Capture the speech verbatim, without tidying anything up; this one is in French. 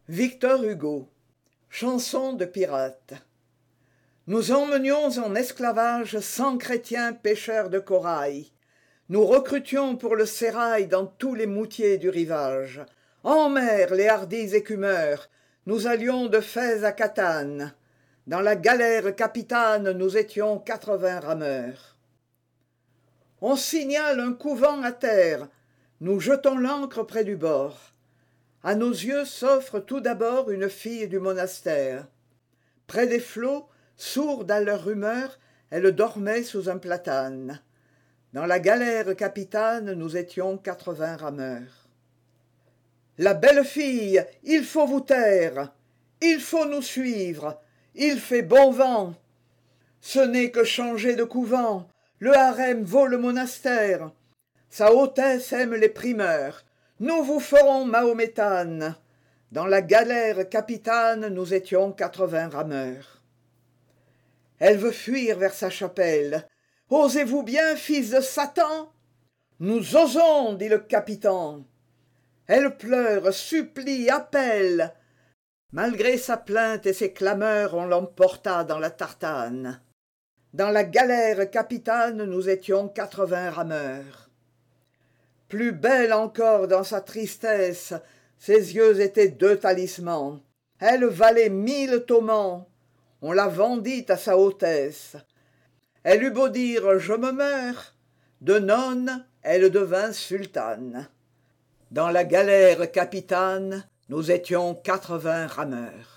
Victor Hugo. Chanson de pirate. Nous emmenions en esclavage cent chrétiens pêcheurs de corail. Nous recrutions pour le sérail dans tous les moutiers du rivage. En mer, les hardis écumeurs, nous allions de Fès à Catane. Dans la galère capitane, nous étions quatre-vingts rameurs. On signale un couvent à terre, nous jetons l'ancre près du bord. À nos yeux s'offre tout d'abord une fille du monastère. Près des flots, sourde à leur rumeur, elle dormait sous un platane. Dans la galère capitane, nous étions quatre-vingts rameurs. La belle fille, il faut vous taire, il faut nous suivre, il fait bon vent. Ce n'est que changer de couvent, le harem vaut le monastère. Sa hautesse aime les primeurs, nous vous ferons mahométane. Dans la galère capitane, nous étions quatre-vingts rameurs. Elle veut fuir vers sa chapelle. Osez-vous bien, fils de Satan? Nous osons, dit le capitaine. Elle pleure, supplie, appelle. Malgré sa plainte et ses clameurs, on l'emporta dans la tartane. Dans la galère capitane, nous étions quatre-vingts rameurs. Plus belle encore dans sa tristesse, ses yeux étaient deux talismans. Elle valait mille tomans. On la vendit à sa hautesse. Elle eut beau dire « je me meurs », de nonne, elle devint sultane. Dans la galère capitane, nous étions quatre-vingts rameurs.